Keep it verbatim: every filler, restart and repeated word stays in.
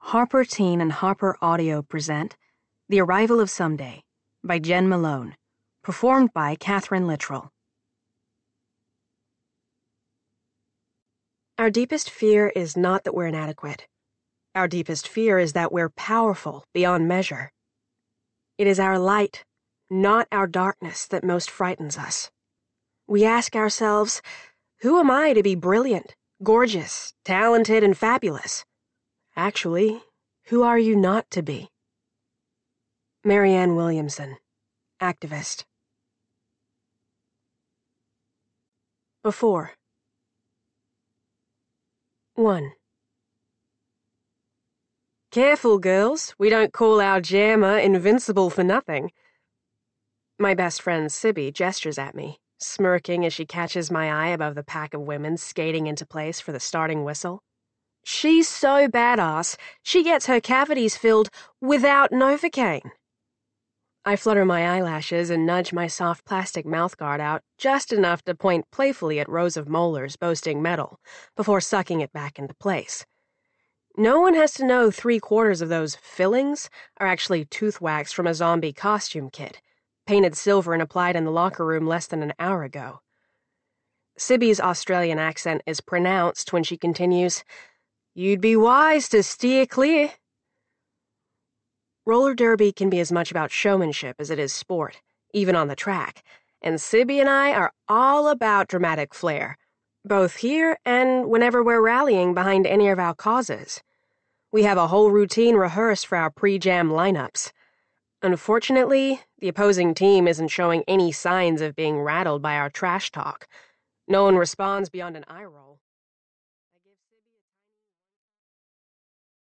Harper Teen and Harper Audio present The Arrival of Someday by Jen Malone, performed by Catherine Littrell. Our deepest fear is not that we're inadequate. Our deepest fear is that we're powerful beyond measure. It is our light, not our darkness, that most frightens us. We ask ourselves, who am I to be brilliant, gorgeous, talented, and fabulous? Actually, who are you not to be? Marianne Williamson, activist. Before. one. Careful, girls. We don't call our jammer invincible for nothing. My best friend Sibby gestures at me, smirking as she catches my eye above the pack of women skating into place for the starting whistle. She's so badass, she gets her cavities filled without Novocaine. I flutter my eyelashes and nudge my soft plastic mouthguard out just enough to point playfully at rows of molars boasting metal before sucking it back into place. No one has to know three-quarters of those fillings are actually tooth wax from a zombie costume kit, painted silver and applied in the locker room less than an hour ago. Sibby's Australian accent is pronounced when she continues, "You'd be wise to steer clear." Roller derby can be as much about showmanship as it is sport, even on the track, and Sibby and I are all about dramatic flair, both here and whenever we're rallying behind any of our causes. We have a whole routine rehearsed for our pre-jam lineups. Unfortunately, the opposing team isn't showing any signs of being rattled by our trash talk. No one responds beyond an eye roll.